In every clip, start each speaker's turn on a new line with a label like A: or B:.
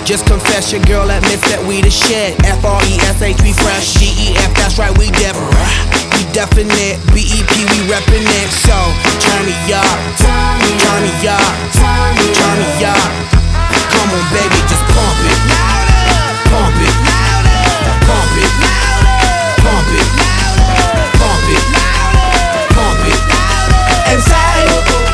A: Just confess your girl admits that we the shit. F-R-E-S-H, we fresh. G-E-F, that's right, we different. We definite. B-E-P, we reppin' it. So, turn me up, turn me up, turn me up. Come on, baby, just pump it. Pump it. Pump it. Pump it. Pump it. Pump it. And say,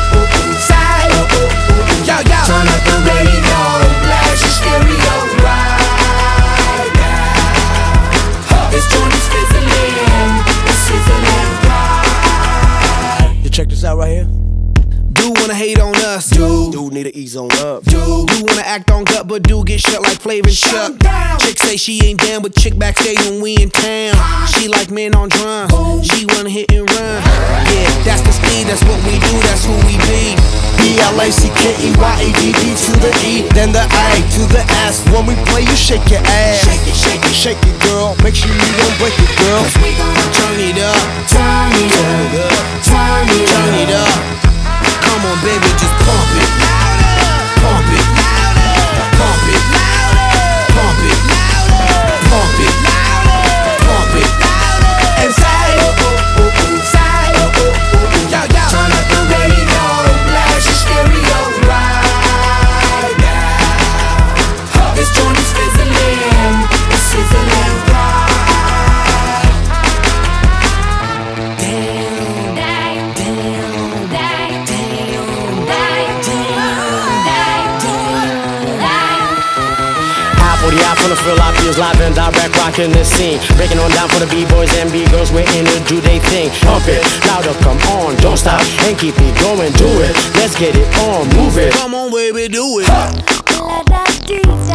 A: yo, yo.
B: Turn up the radio, blast your stereo right now. This joint is fizzling, it's sizzling right.
C: You check this out right here.
A: Do wanna hate on us,
C: Dude need to ease on up.
A: Do wanna act on gut, but do get shut like Flavor and Chuck. Chick say she ain't down, but chick backstage when we in town. She like men on drums, she wanna hit and run. Yeah, that's the speed, that's what we do, that's who we be.
C: B-L-A-C-K-E-Y-A-D-D to the E, then the A to the S. When we play, you shake your ass.
B: Shake it, shake it,
C: Shake it, girl. Make sure you don't break it, girl.
B: cause we gon'
A: Turn it up,
B: turn it up, turn it
A: turn it up. Come on, baby, just pump it. Pump it. Pump it. Pump it. Pump it. Pump it. And say, yo, yo.
B: Turn up the radio, blast your stereo right now. This joint is fizzling, it's sizzling right.
D: From the Philippines, live and direct, rocking the scene. Breaking on down for the B-boys and B-girls, we're in to do they thing. Pump it, louder, come on, don't stop, and keep it going, do it. Let's get it on, move it.
A: Come on, baby, do it.
E: Let that DJ